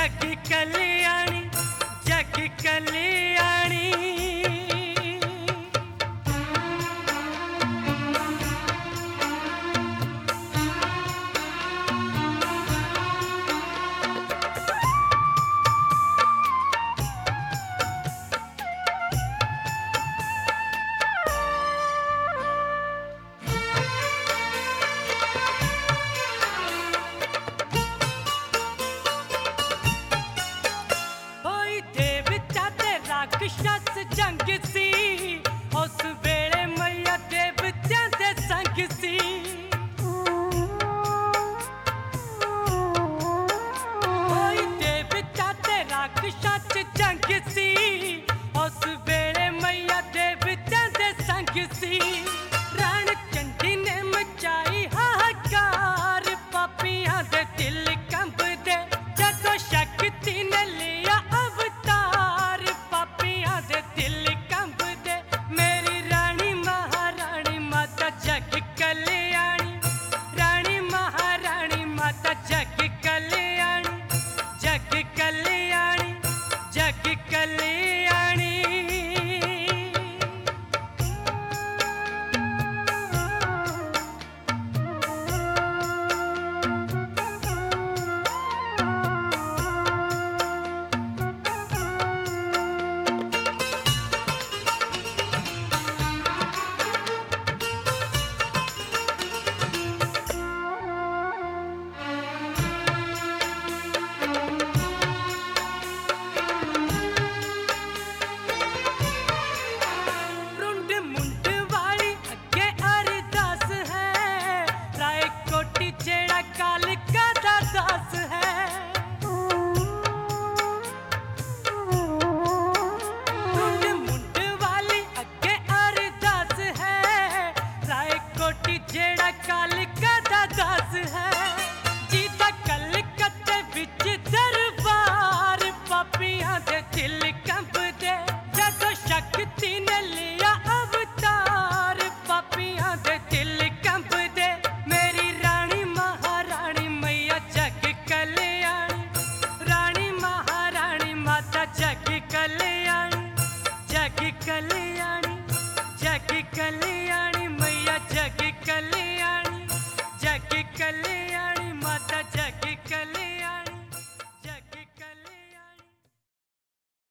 जग कल्याणी जग कल्याणी। राक्षस जंग सी उस वेले मैया देवत्यां दे संग सी। ओए देवता ते राक्षस जंग सी उस वेले मैया देवत्यां दे संग सी। रण चंडी ने मचाई हाहाकार पापियां दे दिल कंबदे जदों शक्ति ने लिया अवतार। पापियां दे दिल कंबदे मेरी रानी महारानी माता जग कल्याणी। रानी महारानी माता जग कल्याणी जग कल्याणी जग कल्याणी। जेड़ा कालिका दा दास है मुंड वाली अगे अरदास है। राय कोटी जेड़ा कालिका दा दास है जीता कलकत्ते विच दरबार। पापियां दे दिल कंबदे जदों शक्ति ने लिया अवतार। पापियां दे दिल कंबदे मेरी रानी महारानी मैया जग कल्याणी। रानी महारानी माता जग कल्याणी जग कल्याणी।